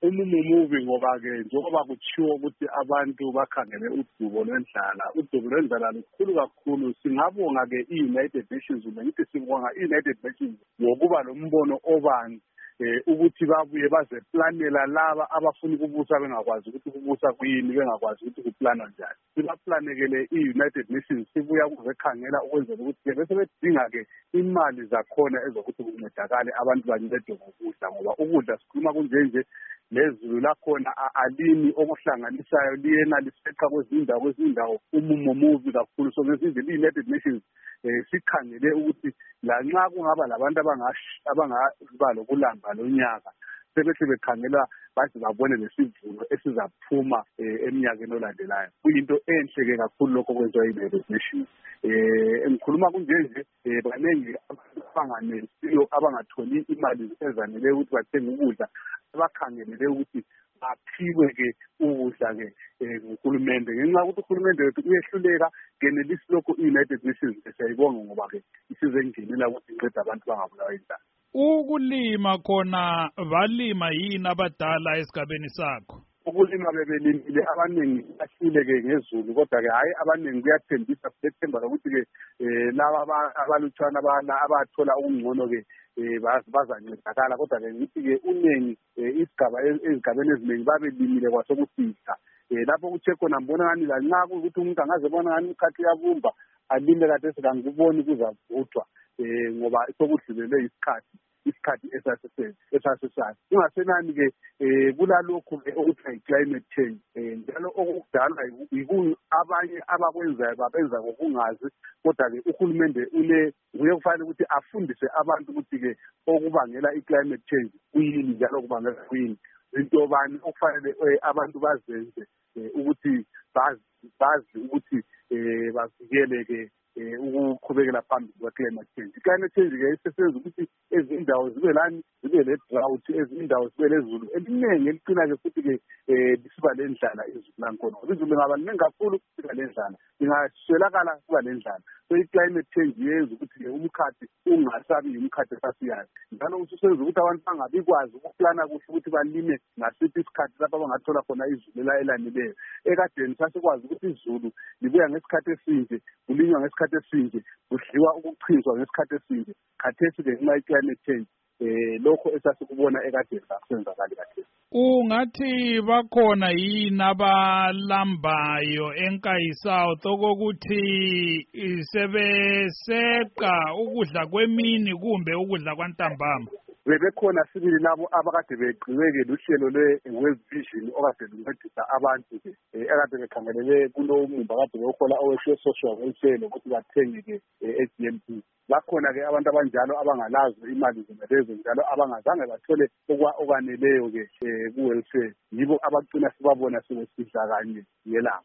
umumovie ngoba-ke njengoba kuthiwa ukuthi abantu bakhangele udubo lwendlala. Udubo lwendlala lukhulu kakhulu. Singabonga-ke i-United Nations, ngithi sibonga i-United Nations ngokuba lo mbono obanzi ukuthi babuye bazeplanela laba abafuna ukubusa bengakwazi ukuthi kubusa kuyini, bengakwazi ukuthi kuplanwa njani. Sibaplanekele i-United Nations, sibuya kuzekhangela ukwenzela ukuthi-ke bese bedinga-ke imali zakhona ezokuthi kuncedakale abantu bancedwe ngokudla, ngoba ukudla sikhuluma kunjenje lezulu lakhona alini okuhlanganisayo liyena liseqa kwezindawo umumovie kakhulu. So ngesinje i-United Nations sikhangele ukuthi lanxa kungaba labantu abangaba lokulamba lonyaka sebehle bekhangela bathi babone lesivuno esizaphuma eminyakeni olandelayo. Kuyinto enhle-ke kakhulu lokho kwenziwa yi-United Nations. Ngikhuluma kunjenje baningi abanganelisiyo abangatholi imali ezanele ukuthi bathenge ukudla, abakhangelele ukuthi baphiwe-ke ukudla-ke nguhulumende. Ngenxa yokuthi uhulumende wethu uyehluleka ngenelisi lokho i-United Nations siyayibonga ngoba-ke isizengenela ukuthi incede abantu bangabulawa yindlala. Ukulima khona balima yini abadala esigabeni sakho? Ukulima bebelimile abaningi bahlile-ke ngezulu, kodwa-ke hhayi abaningi kuyathembisa sithemba lokuthi-ke laba abalutshwana abathola okungcono-ke bazancedakala. Kodwa-ke ngithi-ke uningi ezigabeni eziningi babelimile kwasokusisa. Lapho kuthe khona mbona ngani lanxa kuyukuthi umuntu angaze bona ngani ukhathi uyabumba alime kade sekangikuboni kuzavuthwa ngoba sokudlulele isikhathi esasesayo. Kungasenani-ke kulalokhu-ke okuthiwa yi-climate change, njalo okudalwa abanye abakwenzayo babenza ngokungazi, kodwa-ke uhulumende nguye kufanele ukuthi afundise abantu ukuthi-ke okubangela i-climate change kuyini njalo kubangela kuyini. Into bani okufanele abantu bazenze ukuthi bazi ukuthi bavikele-ke ukuqhubekela phambili kwa-climate change. I-climate change-ke isesenza ukuthi ezinye indawo zibe le-drought, ezinye indawo zibe lezulu eliningi eligcina-ke futhi-ke lisiba lendlala izulu lankhona. Izulu lingaba liningi kakhulu kuba lendlala, lingaswelakala kuba lendlala. So i-climate change yenza ukuthi-ke umkhathi ungasabi umkhathi esasiyayo, njalo ususenza ukuthi abantu bangabikwazi ukuplana kuhle ukuthi balime ngasiphi isikhathi lapho abangathola khona izulu elaneleyo. Ekadeni sasikwazi ukuthi izulu libuya ngesikhathi esinje, kulinywa ngesikhathi esinje, kudliwa ukuchizwa ngesikhathi esinje. Khathesi-ke ngenxa ye-climate change lokho esasikubona ekadeni akusenzakali khathesi. Ungathi bakhona yini abalambayo enkayisayo okokuthi sebeseqa ukudla kwemini kumbe ukudla kwantambama? Bebekhona sibili labo abakade beqiweke luhlelo lwe-World Vision okade luncedisa abantu-ke ekade bekhangelele kulo mumba kade bewuhola owe-social welfare lokuthi bathenge-ke e-GMP. Bakhona-ke abantu abanjalo abangalazo imali zonalezo njalo abangazange bathole okwaneleyo-ke ku-welfare. Yibo abagcina sibabona sebesidla kanye ngelanga.